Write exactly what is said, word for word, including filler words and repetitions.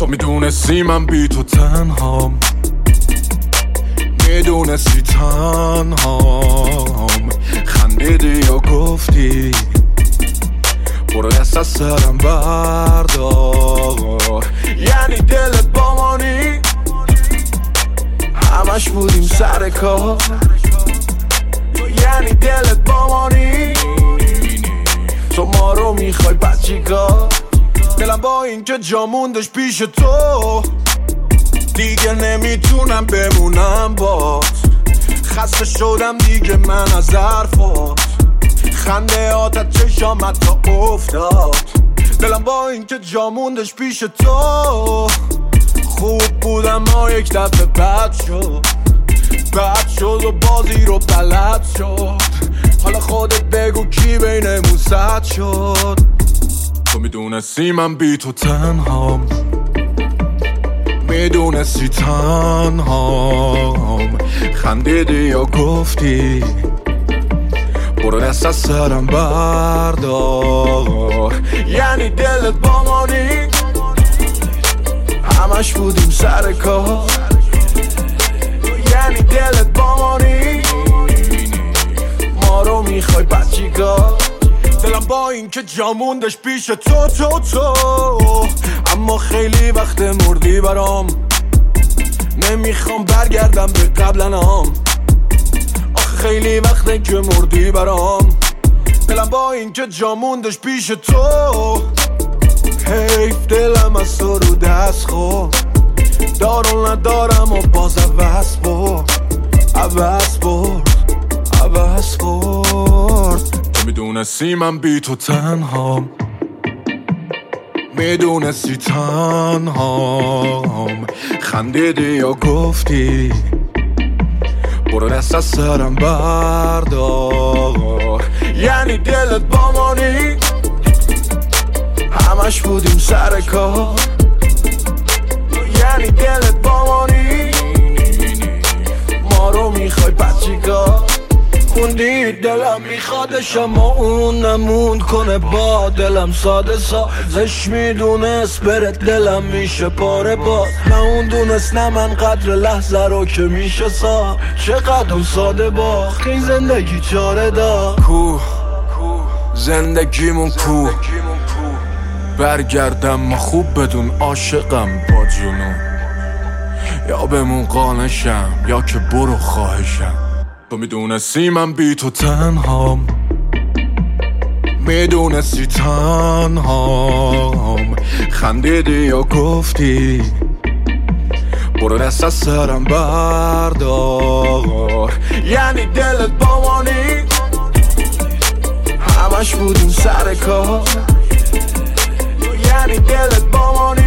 میدونستی من بی تو تنهام، میدونستی تنهام، خندیدی یا گفتی برو دست از سرم بردار. یعنی دلت با مانی همش بودیم سر کار، یعنی دلت با مانی تو ما رو میخوای بد چیکار. دلم با این که جا موندش پیش تو دیگه نمیتونم بمونم باز. خسته شدم دیگه من از حرفات، خنده آتت چشامت تا افتاد. دلم با این که جا موندش پیش تو خوب بودم ما یک دفعه بد شد، بد شد و بازی رو بلد شد. حالا خودت بگو کی بینمون صد شد. تو میدونستی من بی تو تنهام، میدونستی تنهام، خندیدی یا گفتی برو دست از سرم بردار. یعنی دلت با مانی همش بودیم سر کار، یعنی دلت با مانی ما رو میخوای بد چیکار. دلم با این که جا موندش پیش تو تو تو اما خیلی وقت مردی برام، نمیخوام برگردم به قبلنام. آخه خیلی وقته که مردی برام، دلم با این که جا موندش پیش تو حیف دلم از تو رو دست خورد. دارو ندارم و باز عوض برد، عوض برد، عوض برد. تو میدونستی من بی تو تنهام، میدونستی تنهام، خندیدی یا گفتی برو دست از سرم بردار. یعنی دلت با مانی همش بودیم سر کار، یعنی دلت با مانی ما رو میخوای بد چیکار. خوندی دلم میخوادش اما اون نموند کنه با دلم ساده سازش میدونست برد دلم میشه پاره باز. نه اون دونست نه من قدر لحظه رو که میشه سا چقدر ساده باخت این زندگی چاره دا. کو زندگیمون کو برگردم ما خوب بدون عاشقم با جنون، یا بمون قانشم یا که برو خواهشم. تو میدونستی من بی تو تنهام، میدونستی تنهام، خندیدی یا گفتی برو دست از سرم بردار. یعنی دلت با مانی همش بودیم سر کار، یعنی دلت با مانی